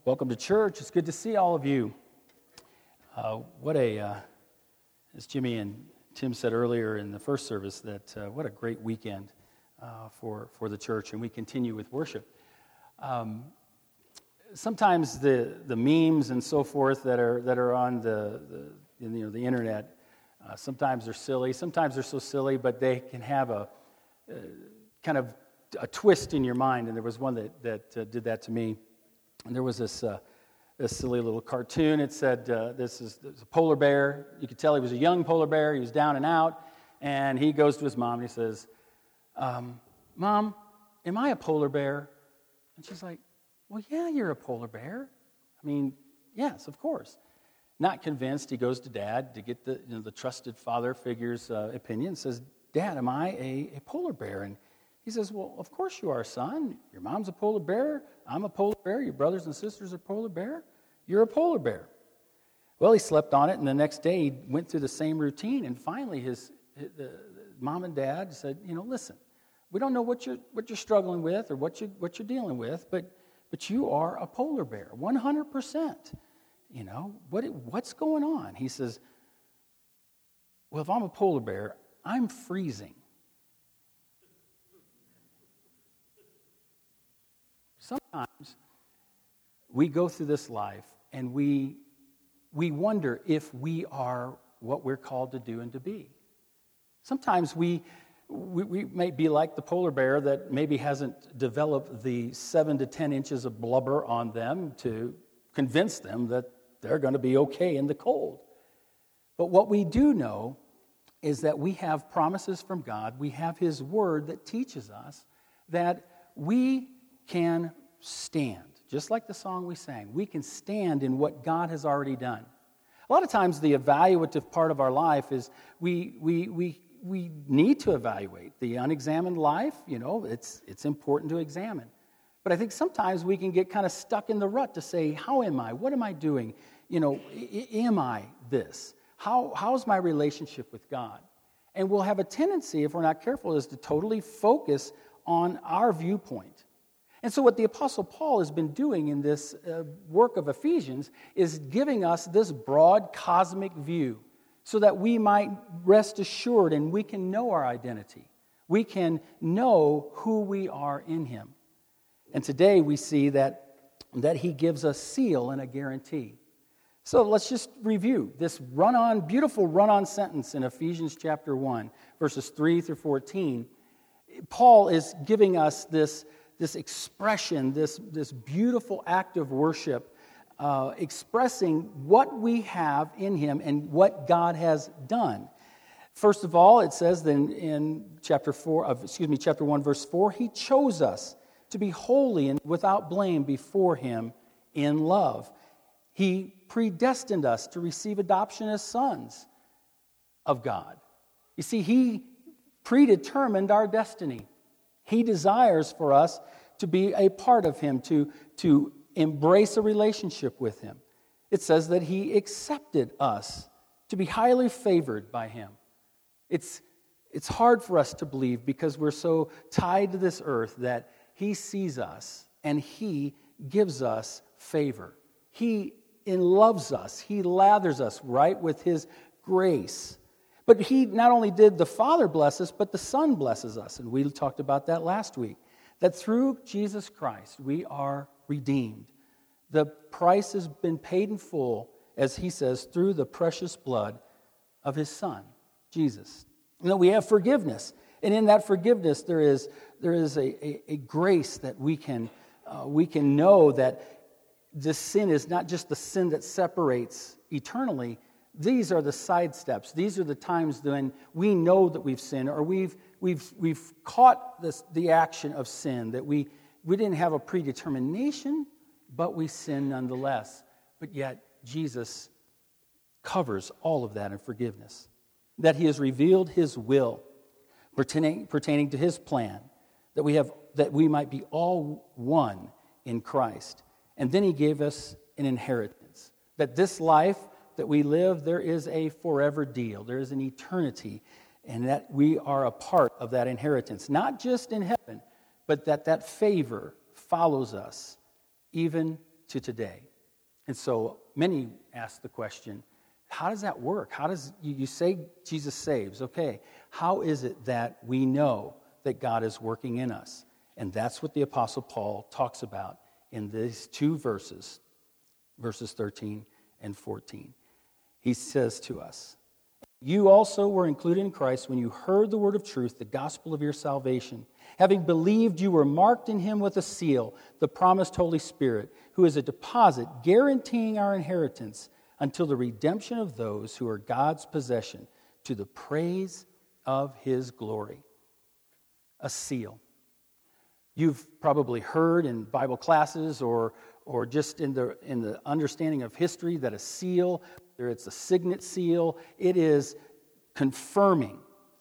Welcome to church. It's good to see all of you. As Jimmy and Tim said earlier in the first service, what a great weekend for the church, and we continue with worship. Sometimes the memes and so forth that are on the internet, sometimes they're silly, sometimes they're so silly, but they can have a kind of a twist in your mind. And there was one that did that to me. And there was this silly little cartoon. It said, this is a polar bear. You could tell he was a young polar bear. He was down and out. And he goes to his mom and he says, Mom, am I a polar bear? And she's like, well, yeah, you're a polar bear. I mean, yes, of course. Not convinced, he goes to Dad to get the trusted father figure's opinion. Says, Dad, am I a polar bear? And he says, well, of course you are, son. Your mom's a polar bear. I'm a polar bear. Your brothers and sisters are polar bear. You're a polar bear. Well, he slept on it, and the next day he went through the same routine. And finally, the mom and dad said, listen, we don't know what you're struggling with or what you're dealing with, but you are a polar bear, 100%. What's going on? He says, well, if I'm a polar bear, I'm freezing. Sometimes we go through this life and we wonder if we are what we're called to do and to be. Sometimes we may be like the polar bear that maybe hasn't developed the 7 to 10 inches of blubber on them to convince them that they're going to be okay in the cold. But what we do know is that we have promises from God. We have His Word that teaches us that we can stand. Just like the song we sang, we can stand in what God has already done. A lot of times the evaluative part of our life is we need to evaluate the unexamined life. It's important to examine. But I think sometimes we can get kind of stuck in the rut to say, how am I? What am I doing? Am I this? How's my relationship with God? And we'll have a tendency, if we're not careful, is to totally focus on our viewpoint. And so what the Apostle Paul has been doing in this work of Ephesians is giving us this broad cosmic view so that we might rest assured and we can know our identity. We can know who we are in Him. And today we see that He gives a seal and a guarantee. So let's just review this beautiful run-on sentence in Ephesians chapter 1, verses 3 through 14. Paul is giving us this expression, this beautiful act of worship, expressing what we have in Him and what God has done. First of all, it says then in chapter 1, verse 4, He chose us to be holy and without blame before Him in love. He predestined us to receive adoption as sons of God. You see, He predetermined our destiny. He desires for us to be a part of Him, to embrace a relationship with Him. It says that He accepted us to be highly favored by Him. It's hard for us to believe because we're so tied to this earth that He sees us and He gives us favor. He loves us. He lathers us right with His grace. But He not only did the Father bless us, but the Son blesses us. And we talked about that last week. That through Jesus Christ, we are redeemed. The price has been paid in full, as He says, through the precious blood of His Son, Jesus. We have forgiveness. And in that forgiveness, there is a grace that we can know that this sin is not just the sin that separates eternally. These are the side steps. These are the times when we know that we've sinned, or we've caught the action of sin, that we didn't have a predetermination, but we sin nonetheless. But yet Jesus covers all of that in forgiveness. That He has revealed His will pertaining to His plan, that we might be all one in Christ. And then He gave us an inheritance. That this life that we live, there is a forever deal. There is an eternity. And that we are a part of that inheritance. Not just in heaven, but that favor follows us even to today. And so many ask the question, how does that work? How does you say Jesus saves? Okay, how is it that we know that God is working in us? And that's what the Apostle Paul talks about in these two verses 13 and 14. He says to us, "You also were included in Christ when you heard the word of truth, the gospel of your salvation. Having believed, you were marked in him with a seal, the promised Holy Spirit, who is a deposit guaranteeing our inheritance until the redemption of those who are God's possession, to the praise of his glory." A seal. You've probably heard in Bible classes or just in the understanding of history that a seal, whether it's a signet seal, it is confirming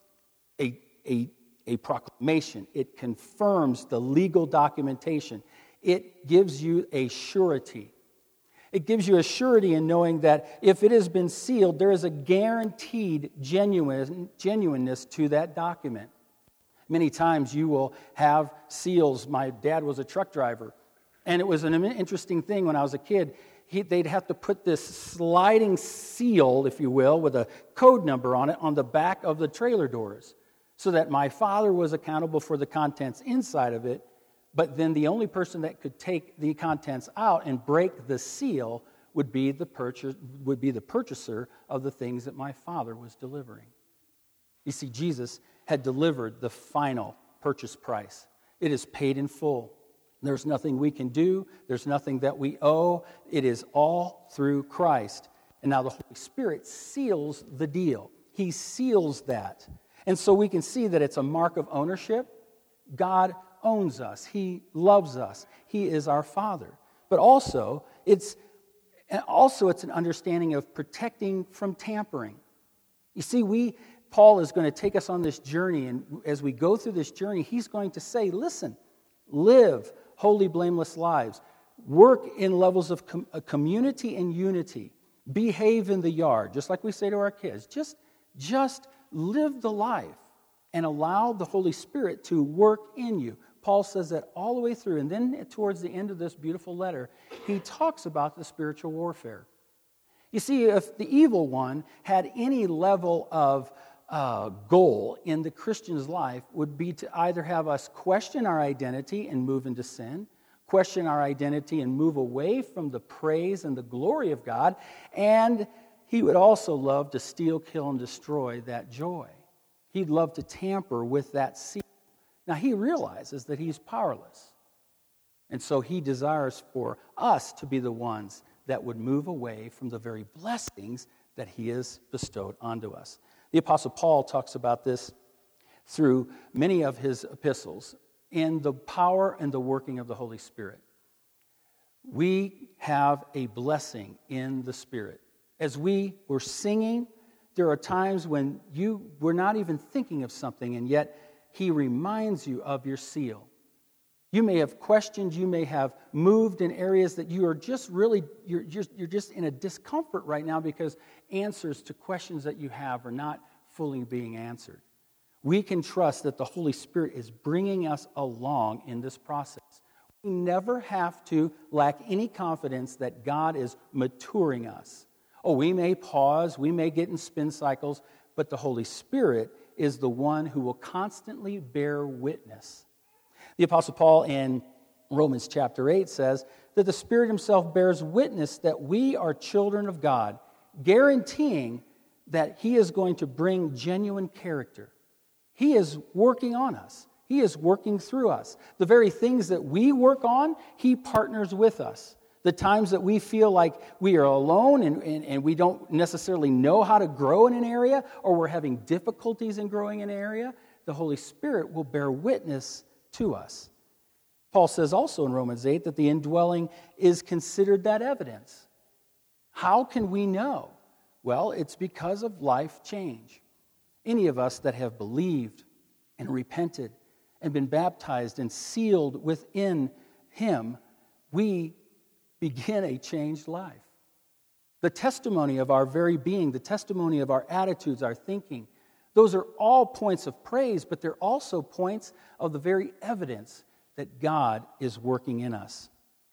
a proclamation. It confirms the legal documentation. It gives you a surety. It gives you a surety in knowing that if it has been sealed, there is a guaranteed genuineness to that document. Many times you will have seals. My dad was a truck driver, and it was an interesting thing when I was a kid. They'd have to put this sliding seal, if you will, with a code number on it on the back of the trailer doors, so that my father was accountable for the contents inside of it, but then the only person that could take the contents out and break the seal would be the purchaser of the things that my father was delivering. You see, Jesus had delivered the final purchase price. It is paid in full. There's nothing we can do. There's nothing that we owe. It is all through Christ. And now the Holy Spirit seals the deal. He seals that. And so we can see that it's a mark of ownership. God owns us. He loves us. He is our Father. But also it's an understanding of protecting from tampering. You see, Paul is going to take us on this journey, and as we go through this journey, he's going to say, listen, live holy, blameless lives. Work in levels of community and unity. Behave in the yard, just like we say to our kids. Just live the life and allow the Holy Spirit to work in you. Paul says that all the way through. And then towards the end of this beautiful letter, he talks about the spiritual warfare. You see, if the evil one had any level of goal in the Christian's life, would be to either have us question our identity and move into sin, question our identity and move away from the praise and the glory of God, and he would also love to steal, kill, and destroy that joy. He'd love to tamper with that seal. Now, he realizes that he's powerless, and so he desires for us to be the ones that would move away from the very blessings that he has bestowed onto us. The Apostle Paul talks about this through many of his epistles in the power and the working of the Holy Spirit. We have a blessing in the Spirit. As we were singing, there are times when you were not even thinking of something, and yet he reminds you of your seal. You may have questioned, you may have moved in areas that you are just really, you're just in a discomfort right now because answers to questions that you have are not fully being answered. We can trust that the Holy Spirit is bringing us along in this process. We never have to lack any confidence that God is maturing us. Oh, we may pause, we may get in spin cycles, but the Holy Spirit is the one who will constantly bear witness. The Apostle Paul in Romans chapter 8 says that the Spirit himself bears witness that we are children of God, guaranteeing that he is going to bring genuine character. He is working on us. He is working through us. The very things that we work on, he partners with us. The times that we feel like we are alone and we don't necessarily know how to grow in an area, or we're having difficulties in growing in an area, the Holy Spirit will bear witness to us. Paul says also in Romans 8 that the indwelling is considered that evidence. How can we know? Well, it's because of life change. Any of us that have believed and repented and been baptized and sealed within him, we begin a changed life. The testimony of our very being, the testimony of our attitudes, our thinking, those are all points of praise, but they're also points of the very evidence that God is working in us.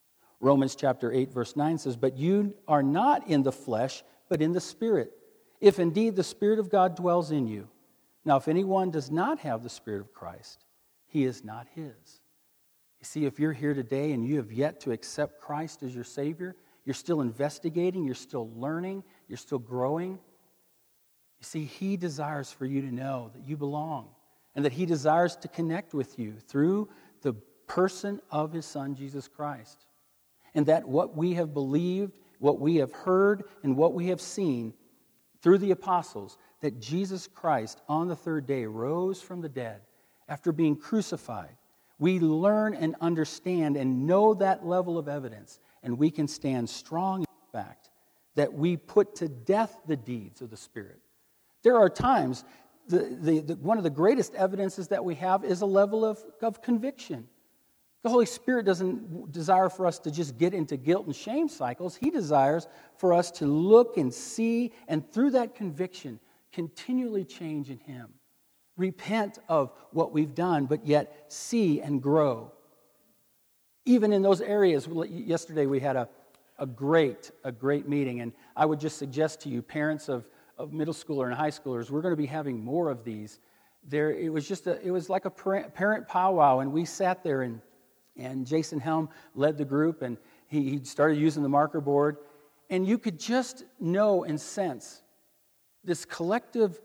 Romans chapter 8, verse 9 says, "But you are not in the flesh, but in the Spirit, if indeed the Spirit of God dwells in you. Now, if anyone does not have the Spirit of Christ, he is not his." You see, if you're here today and you have yet to accept Christ as your Savior, you're still investigating, you're still learning, you're still growing. You see, He desires for you to know that you belong and that He desires to connect with you through the person of His Son, Jesus Christ. And that what we have believed, what we have heard, and what we have seen through the apostles, that Jesus Christ on the third day rose from the dead after being crucified. We learn and understand and know that level of evidence, and we can stand strong in the fact that we put to death the deeds of the Spirit. There are times, one of the greatest evidences that we have is a level of conviction. The Holy Spirit doesn't desire for us to just get into guilt and shame cycles. He desires for us to look and see, and through that conviction, continually change in Him. Repent of what we've done, but yet see and grow. Even in those areas, yesterday we had a great meeting, and I would just suggest to you, parents of middle schooler and high schoolers, we're going to be having more of these. It was like a parent powwow, and we sat there, and Jason Helm led the group, and he started using the marker board, and you could just know and sense this collective,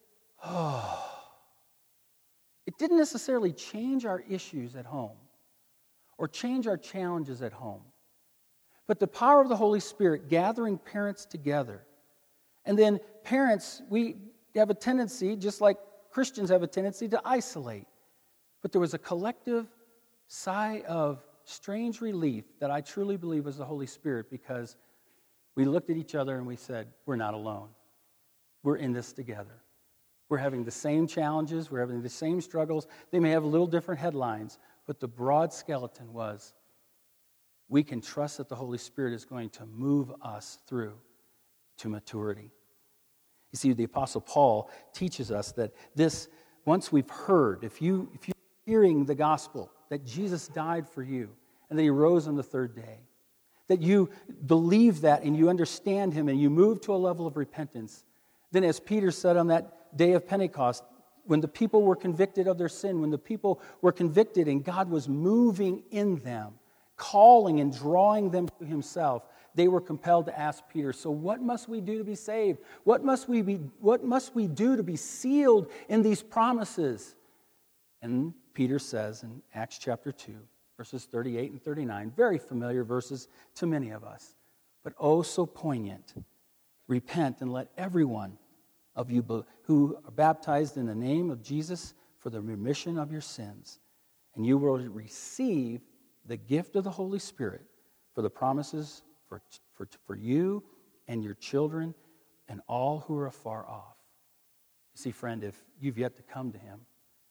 it didn't necessarily change our issues at home or change our challenges at home, but the power of the Holy Spirit gathering parents together. And then parents, we have a tendency, just like Christians have a tendency, to isolate. But there was a collective sigh of strange relief that I truly believe was the Holy Spirit, because we looked at each other and we said, we're not alone. We're in this together. We're having the same challenges. We're having the same struggles. They may have a little different headlines, but the broad skeleton was, we can trust that the Holy Spirit is going to move us through to maturity. You see, the Apostle Paul teaches us that this, once we've heard, if you're hearing the gospel, that Jesus died for you and that He rose on the third day, that you believe that and you understand Him and you move to a level of repentance, then as Peter said on that day of Pentecost, when the people were convicted of their sin, when the people were convicted and God was moving in them, calling and drawing them to Himself, they were compelled to ask Peter, so what must we do to be saved? What must we do to be sealed in these promises? And Peter says in Acts chapter 2, verses 38 and 39, very familiar verses to many of us, but oh so poignant. Repent and let everyone of you who are baptized in the name of Jesus for the remission of your sins, and you will receive the gift of the Holy Spirit, for the promises for you and your children and all who are afar off. You see, friend, if you've yet to come to Him,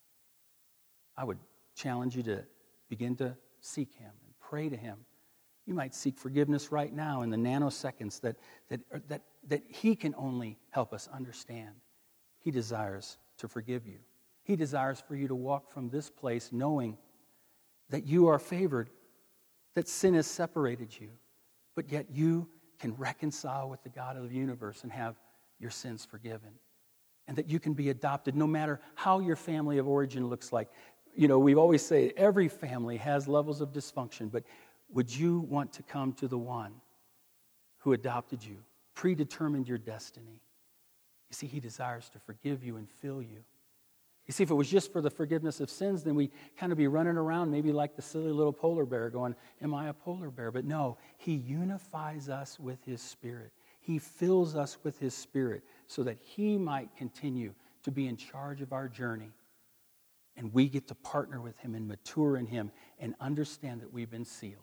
I would challenge you to begin to seek Him and pray to Him. You might seek forgiveness right now in the nanoseconds that He can only help us understand. He desires to forgive you. He desires for you to walk from this place knowing that you are favored, that sin has separated you, but yet you can reconcile with the God of the universe and have your sins forgiven. And that you can be adopted no matter how your family of origin looks like. You know, we always say every family has levels of dysfunction, but would you want to come to the one who adopted you, predetermined your destiny? You see, He desires to forgive you and fill you. You see, if it was just for the forgiveness of sins, then we kind of be running around maybe like the silly little polar bear going, am I a polar bear? But no, He unifies us with His Spirit. He fills us with His Spirit so that He might continue to be in charge of our journey. And we get to partner with Him and mature in Him and understand that we've been sealed.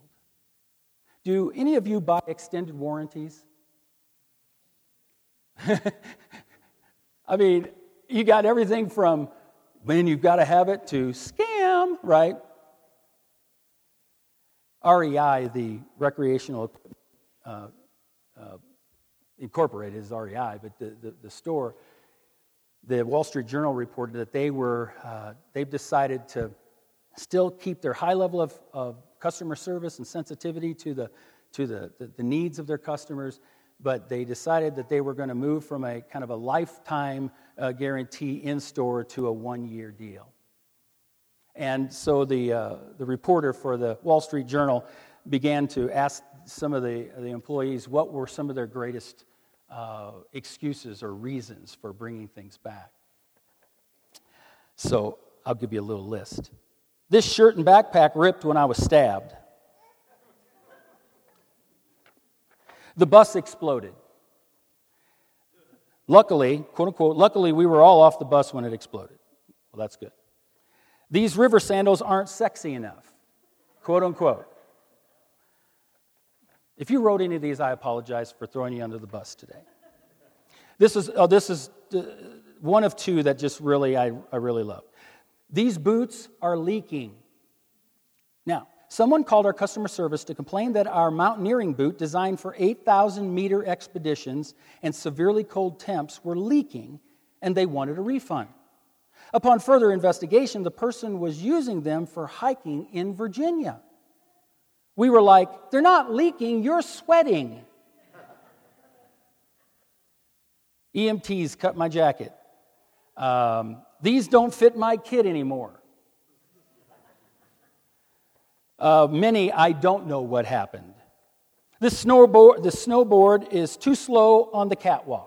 Do any of you buy extended warranties? I mean, you got everything from when you've got to have it to scam, right? REI, the Recreational Incorporated is REI, but the store, the Wall Street Journal reported that they've decided to still keep their high level of customer service and sensitivity to the needs of their customers, but they decided that they were going to move from a kind of a lifetime guarantee in-store to a one-year deal. And so the reporter for the Wall Street Journal began to ask some of the employees what were some of their greatest excuses or reasons for bringing things back. So I'll give you a little list. This shirt and backpack ripped when I was stabbed. The bus exploded. Luckily, quote unquote, luckily we were all off the bus when it exploded. Well, that's good. These river sandals aren't sexy enough, quote unquote. If you wrote any of these, I apologize for throwing you under the bus today. This is one of two that just really I really love. These boots are leaking. Now, someone called our customer service to complain that our mountaineering boot, designed for 8,000-meter expeditions and severely cold temps, were leaking, and they wanted a refund. Upon further investigation, the person was using them for hiking in Virginia. We were like, they're not leaking, you're sweating. EMTs cut my jacket. These don't fit my kid anymore. Many, I don't know what happened. The snowboard is too slow on the catwalk.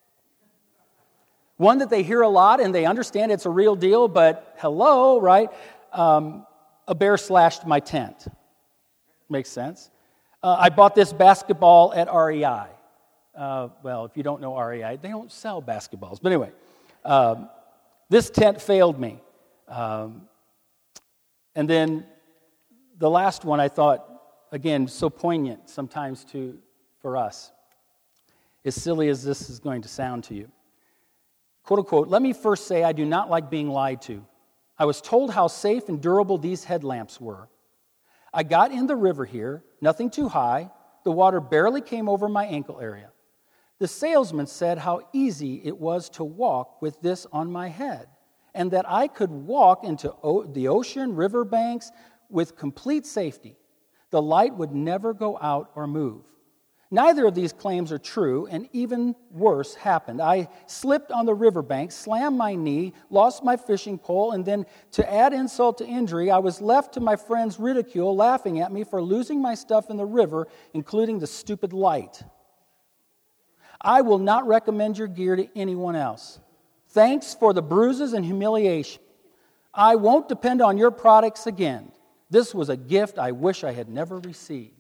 One that they hear a lot and they understand it's a real deal, but hello, right? A bear slashed my tent. Makes sense. I bought this basketball at REI. Well, if you don't know REI, they don't sell basketballs. But anyway, this tent failed me. And then the last one I thought, again, so poignant sometimes for us, as silly as this is going to sound to you. Quote unquote, let me first say I do not like being lied to. I was told how safe and durable these headlamps were. I got in the river here, nothing too high. The water barely came over my ankle area. The salesman said how easy it was to walk with this on my head, and that I could walk into the ocean, river banks with complete safety. The light would never go out or move. Neither of these claims are true, and even worse happened. I slipped on the riverbank, slammed my knee, lost my fishing pole, and then, to add insult to injury, I was left to my friends' ridicule, laughing at me for losing my stuff in the river, including the stupid light. I will not recommend your gear to anyone else. Thanks for the bruises and humiliation. I won't depend on your products again. This was a gift I wish I had never received.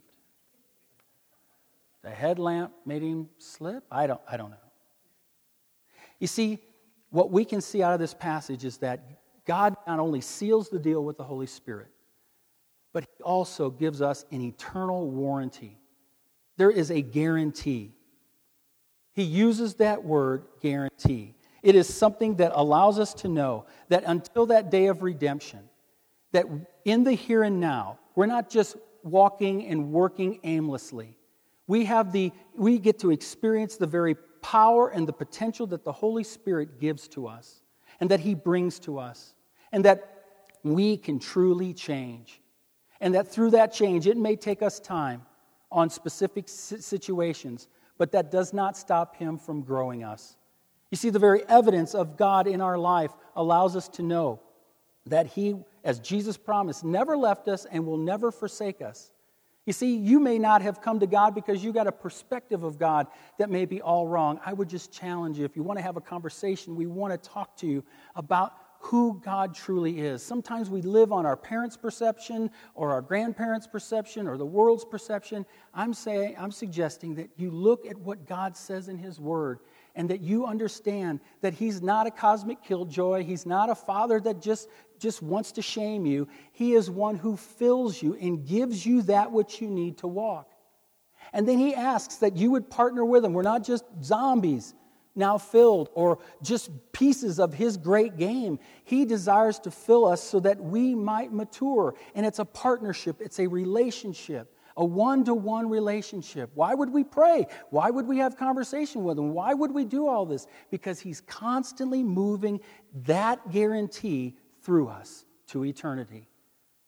The headlamp made him slip? I don't know. You see, what we can see out of this passage is that God not only seals the deal with the Holy Spirit, but He also gives us an eternal warranty. There is a guarantee. He uses that word, guarantee. It is something that allows us to know that until that day of redemption, that in the here and now, we're not just walking and working aimlessly. We get to experience the very power and the potential that the Holy Spirit gives to us and that He brings to us, and that we can truly change. And that through that change, it may take us time on specific situations, but that does not stop Him from growing us. You see, the very evidence of God in our life allows us to know that He, as Jesus promised, never left us and will never forsake us. You see, you may not have come to God because you got a perspective of God that may be all wrong. I would just challenge you, if you want to have a conversation, we want to talk to you about who God truly is. Sometimes we live on our parents' perception or our grandparents' perception or the world's perception. I'm suggesting that you look at what God says in His Word and that you understand that He's not a cosmic killjoy. He's not a father that just wants to shame you. He is one who fills you and gives you that which you need to walk. And then He asks that you would partner with Him. We're not just zombies now filled or just pieces of His great game. He desires to fill us so that we might mature. And it's a partnership. It's a relationship. A one-to-one relationship. Why would we pray? Why would we have conversation with Him? Why would we do all this? Because He's constantly moving that guarantee through us to eternity.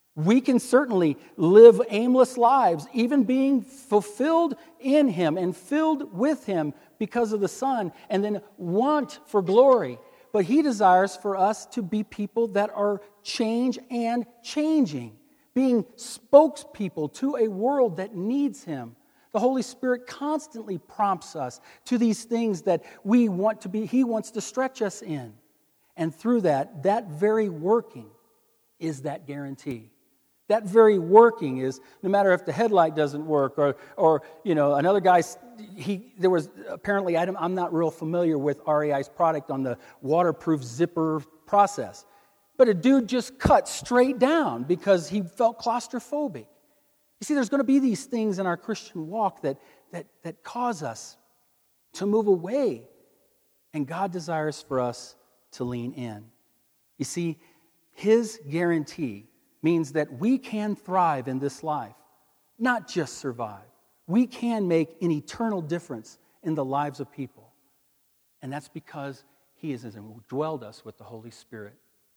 We can certainly live aimless lives, even being fulfilled in Him and filled with Him because of the Son, and then want for glory. But He desires for us to be people that are change and changing, being spokespeople to a world that needs Him. The Holy Spirit constantly prompts us to these things that we want to be, He wants to stretch us in. And through that very working is that guarantee. That very working is, no matter if the headlight doesn't work or another guy, there was apparently, I'm not real familiar with REI's product on the waterproof zipper process. But a dude just cut straight down because he felt claustrophobic. You see, there's going to be these things in our Christian walk that cause us to move away. And God desires for us to lean in. You see, His guarantee means that we can thrive in this life, not just survive. We can make an eternal difference in the lives of people. And that's because He has indwelled us with the Holy Spirit.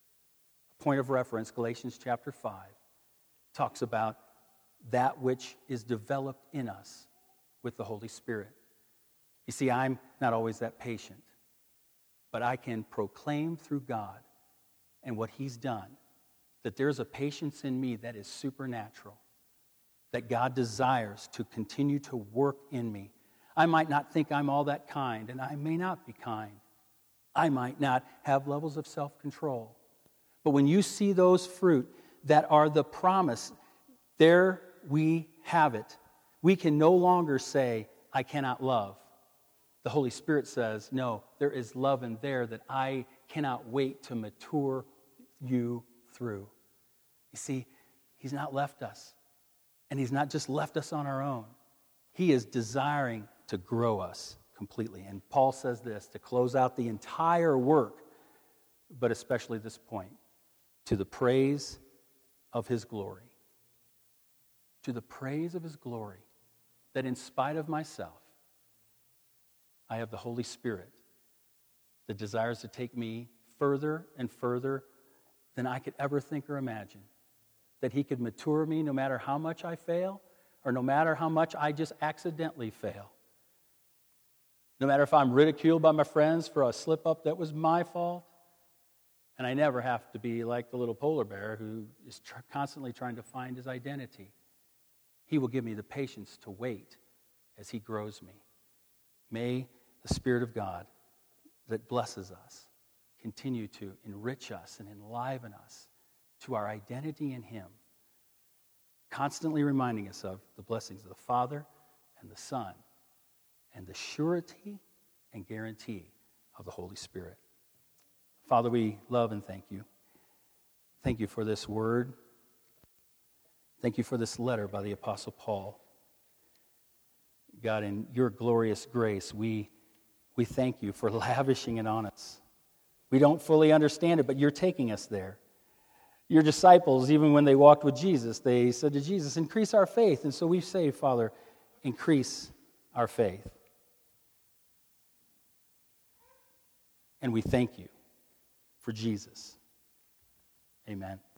A point of reference, Galatians chapter 5, talks about that which is developed in us with the Holy Spirit. You see, I'm not always that patient, but I can proclaim through God and what He's done that there's a patience in me that is supernatural, that God desires to continue to work in me. I might not think I'm all that kind, and I may not be kind. I might not have levels of self-control. But when you see those fruit that are the promise, there we have it. We can no longer say, I cannot love. The Holy Spirit says, no, there is love in there that I cannot wait to mature you through. You see, He's not left us. And He's not just left us on our own. He is desiring to grow us completely. And Paul says this to close out the entire work, but especially this point, to the praise of His glory. To the praise of His glory, that in spite of myself, I have the Holy Spirit that desires to take me further and further than I could ever think or imagine. That He could mature me no matter how much I fail or no matter how much I just accidentally fail. No matter if I'm ridiculed by my friends for a slip-up that was my fault. And I never have to be like the little polar bear who is constantly trying to find his identity. He will give me the patience to wait as He grows me. May the Spirit of God that blesses us continue to enrich us and enliven us to our identity in Him, constantly reminding us of the blessings of the Father and the Son and the surety and guarantee of the Holy Spirit. Father, we love and thank You. Thank You for this word. Thank You for this letter by the Apostle Paul. God, in Your glorious grace, we thank You for lavishing it on us. We don't fully understand it, but You're taking us there. Your disciples, even when they walked with Jesus, they said to Jesus, increase our faith. And so we say, Father, increase our faith. And we thank You for Jesus. Amen.